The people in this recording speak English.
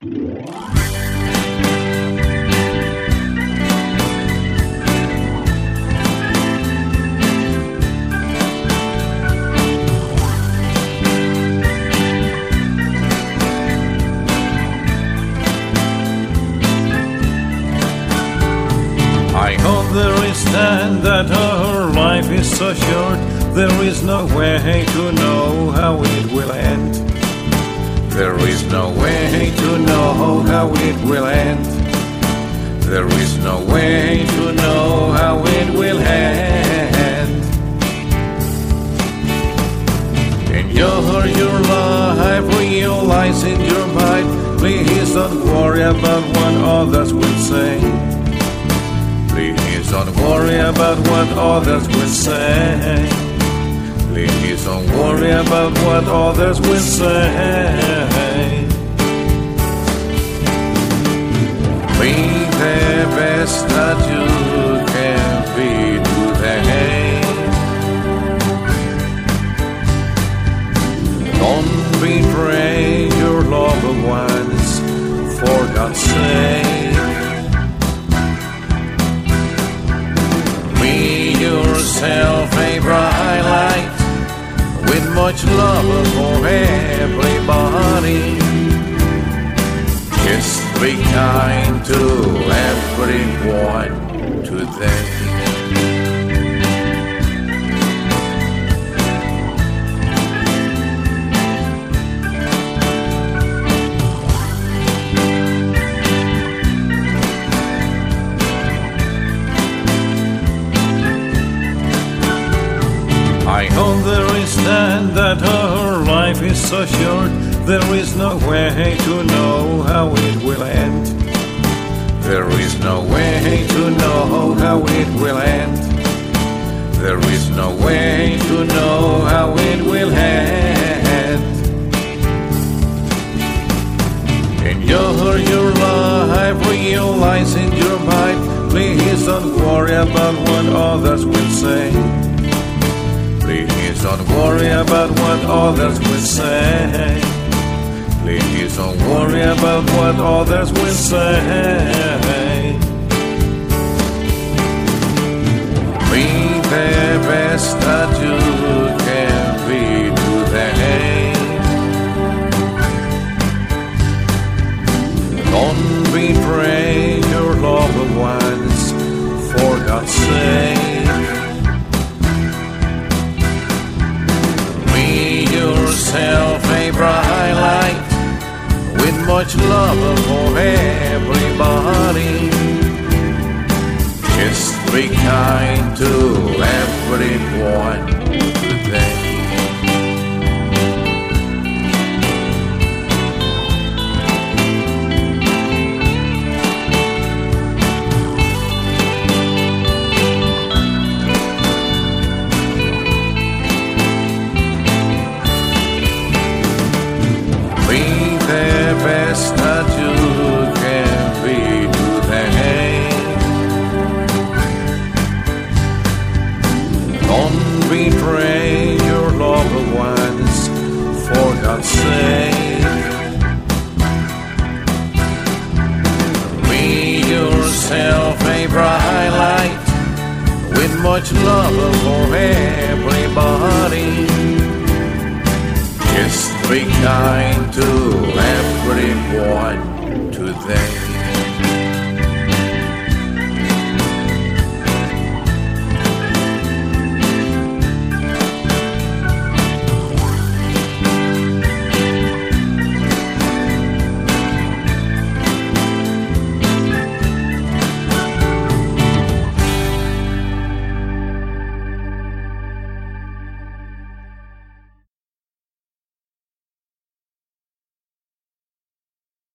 I hope there is time that our life is so short. There is no way to know how it will end. There is no way to know how it will end. There is no way to know how it will end. Enjoy your life, realize in your mind. Please don't worry about what others will say. Please don't worry about what others will say. Please don't worry about what others will say. Be the best that you can be today. Don't betray your loved ones, for God's sake. Be yourself a bright light, with much love for everybody. Just be kind to everyone today. I hope there is time that our life is so short. There is no way to know how it will end. There is no way to know how it will end. There is no way to know how it will end. Enjoy your life, realize in your mind. Please don't worry about what others will say. Please don't worry about what others will say. Please don't worry about what others will say. Be the best that you can be today. Don't betray your loved ones, for God's sake. Be yourself a bright light, with much love for everybody. Just be kind to everyone today. Be the best that you can be today. Don't betray your loved ones, for God's sake. Be yourself a bright light, with much love for everybody. Just be kind to everyone today.